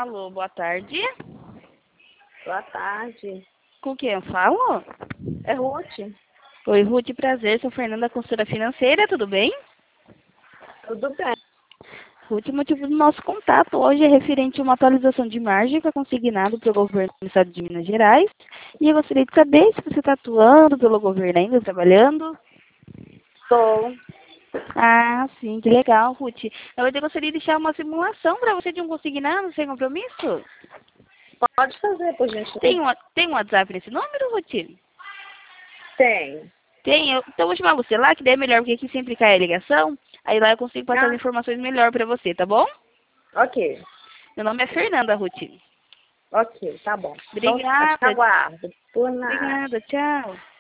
Alô, boa tarde. Boa tarde. Com quem eu falo? É Ruth. Oi, Ruth, prazer. Sou Fernanda, consultora financeira, tudo bem? Tudo bem? Ruth, o motivo do nosso contato hoje é referente a uma atualização de margem que é consignado pelo governo do estado de Minas Gerais. E eu gostaria de saber se você está atuando pelo governo ainda, trabalhando. Estou. Ah, sim, que legal, Ruth. Eu gostaria de deixar uma simulação para você de um consignado sem compromisso. Pode fazer, por gentileza. Tem um WhatsApp nesse número, Ruth? Tem. Tem, então eu vou chamar você lá, que daí é melhor, porque aqui sempre cai a ligação. Aí lá eu consigo passar as informações melhor pra você, tá bom? Ok. Meu nome é Fernanda, Ruth. Ok, tá bom. Obrigada. Então, aguardo. Por nada. Obrigada, tchau.